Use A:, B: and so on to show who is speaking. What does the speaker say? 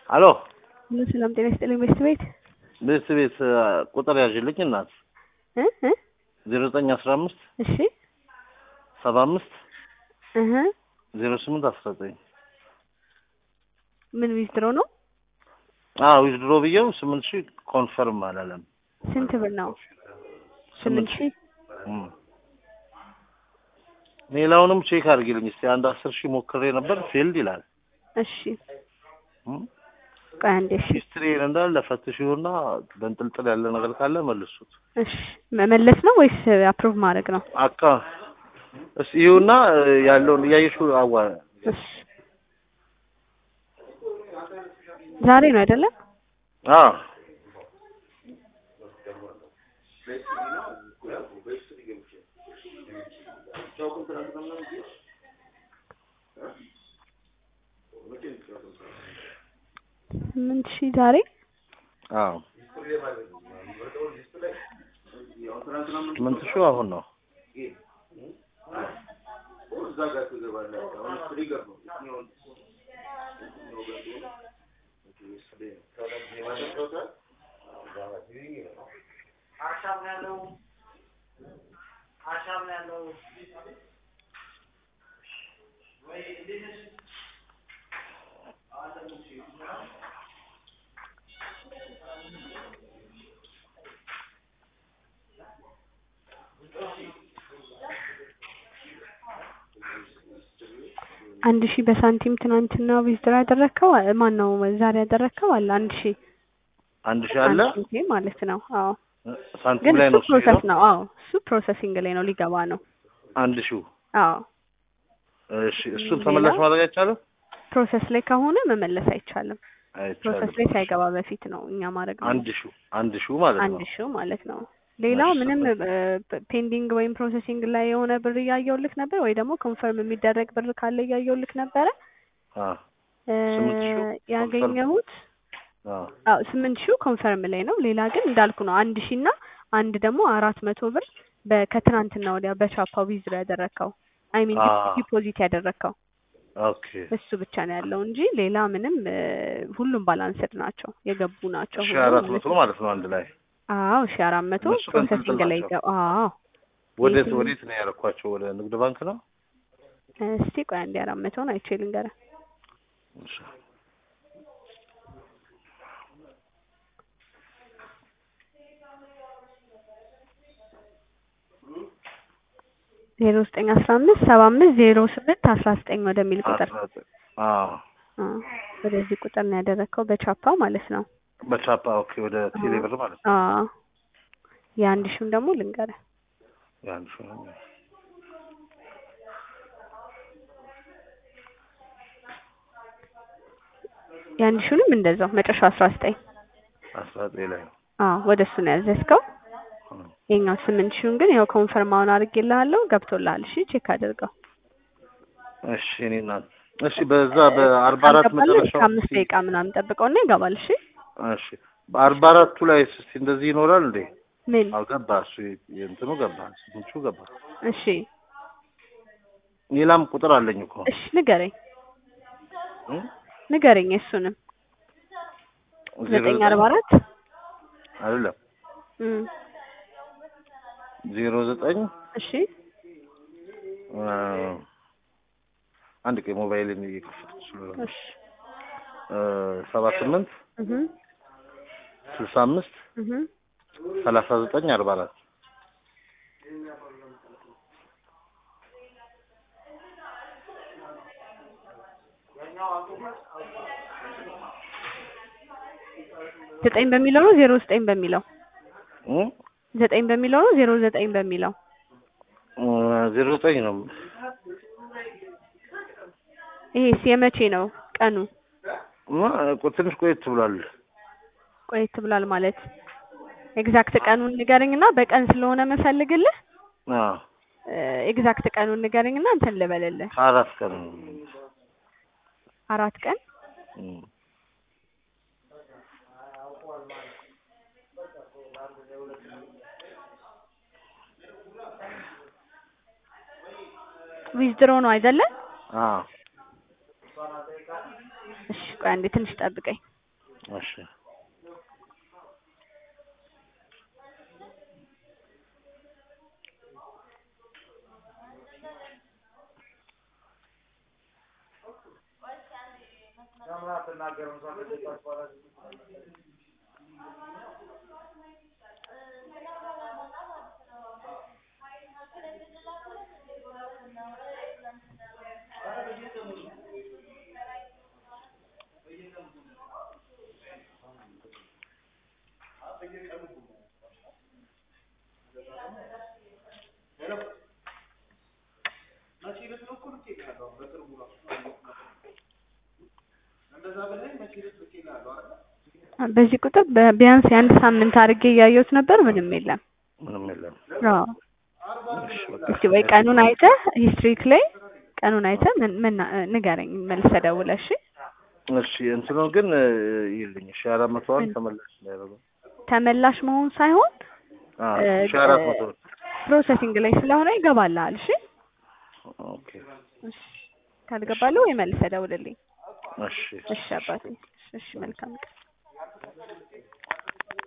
A: አሎ
B: ሰላም ጤና ይስጥልኝ። ቤት
A: ቁጥር ያዥልኝ እናት 0915
B: እሺ
A: 75
B: እህ
A: 0819
B: ምን ዊዝድሮ ነው?
A: ዊዝድሮ ብየው 8000 ኮንፈርም አላለም።
B: ስንት ብር ነው? 8000
A: ሌላውንም ቼክ አድርጊልኝ እስቲ። አንድ 10000 ሞክሬ ነበር ፌልድ ይላል።
B: እሺ ቃንዴ
A: ሂስትሪን እንዳለ ፈትሽውና በእንጥልጥል ያለ ነገር ካለ መልሱት።
B: እሺ መመለስ ነው ወይስ አፕሩቭ ማድረግ ነው?
A: እሺ ይሁንና ያለውን ያየሽው አዋ
B: እሺ ዛሬ ነው አይደለ? ምን ዛሬ
A: ምን አሁን ነው
B: አንድ ሺህ በሳንቲም ትናንትና ዊዝድሮ ያደረከው ማን ነው? ዛሬ ያደረከው አለ አንድ ሺህ አለ ማለት ነው።
A: ሳንቲም ላይ ነው
B: ፕሮሰስ ነው። እሱ ፕሮሰሲንግ ላይ ነው፣ ሊገባ ነው።
A: አንድ ሺህ እሺ፣ እሱን ተመላሽ ማድረግ አይቻልም።
B: ፕሮሰስ ላይ ከሆነ መመለስ አይቻልም። ፕሮሰስ ላይ ሳይገባ በፊት ነው እኛ ማድረግ ነው።
A: አንድ ሺህ ማለት ነው።
B: አንድ ሺህ ማለት ነው። ሌላው ምንም ፔንዲንግ ወይም ፕሮሰሲንግ ላይ የሆነ ብር እያየውልክ ነበር ወይ ደግሞ ኮንፈርም የሚደረግ ብር ካለ እያየውልክ ነበረ? ያገኘሁት 8000 ኮንፈርም ላይ ነው። ሌላ ግን እንዳልኩ ነው 1000 እና አንድ ደግሞ 400 ብር ከትናንትና ወዲያ በቻፓ ዊዝድሮ ያደረከው ዲፖዚት ያደረከው እሱ ብቻ ነው ያለው እንጂ ሌላ ምንም ሁሉም ባላንስድ ናቸው፣ የገቡ ናቸው።
A: 400 ማለት ነው አንድ ላይ
B: 1400 ፕሮሰሲንግ ላይ
A: ወዴት ነው ያረኳቸው? ወደ ንግድ ባንክ ነው።
B: እስቲ ቆይ አንዴ 400 ነው አይቼ ልንገርህ።
A: እሺ
B: 0915750819 ወደሚል ቁጥር ወደዚህ ቁጥር ነው ያደረከው በቻፓ ማለት ነው።
A: በቻፓ ወደ ቴሌብር ማለት ነው።
B: የአንድ ሺህን ደግሞ ልንገርህ። የአንድ ሺህንም እንደዛው መጨረሻ 19
A: ላይ
B: ወደሱ ነው ያዘዝከው። የኛው 8000 ግን ያው ኮንፈርም አሁን አድርጌልሃለሁ፣ ገብቶልሃል። እሺ ቼክ አድርገው።
A: እሺ እሺ በዛ በ44 መጨረሻው
B: 5 ደቂቃ ምናምን ጠብቀውና ይገባል።
A: እሺ በ44ቱ ላይ እስቲ እንደዚህ ይኖራል እንዴ?
B: ምን
A: ገባ? እሱ እንትኑ ገባ፣ ስንቱ ገባ?
B: እሺ
A: ሌላም ቁጥር አለኝ እኮ።
B: እሺ ንገረኝ እሱንም 944
A: አይደለም 09
B: እሺ
A: አንድ ቀን ሞባይልን እየከፈትኩ ስለሆነ 78 65 39 44
B: 9 በሚለው ነው 09 በሚለው 9 በሚለው ነው 09 በሚለው
A: 09 ነው።
B: ይሄስ የመቼ ነው ቀኑ?
A: ትንሽ ቆየት ብሏል
B: ማለት ኤግዛክት ቀኑን ንገረኝና በቀን ስለሆነ መፈልግልህ ኤግዛክት ቀኑን ንገረኝና እንትን ልበልልህ።
A: 4 ቀን
B: 4 ቀን ዊዝድሮ ነው አይደለ?
A: አዎ
B: እሺ ቆይ አንዴ ትንሽ ጠብቀኝ።
A: እሺ
B: በዚህ ቁጥር ቢያንስ የአንድ ሳምንት አድርጌ እያየሁት ነበር ምንም የለም። አዎ እስቲ ወይ ቀኑን አይተህ ሂስትሪክ ላይ ቀኑን አይተህ ምን ንገረኝ መልሰህ ደውለህ።
A: እሺ እንትኑ ግን ይልኝ 400 ተመላሽ ነው
B: ተመላሽ መሆን ሳይሆን
A: 400
B: ፕሮሰሲንግ ላይ ስለሆነ ይገባልሃል። እሺ
A: ኦኬ
B: እሺ ካልገባለሁ ወይ መልሰህ ደውልልኝ።
A: እሺ
B: እሺ አባቴ እሺ መልካም ቀን።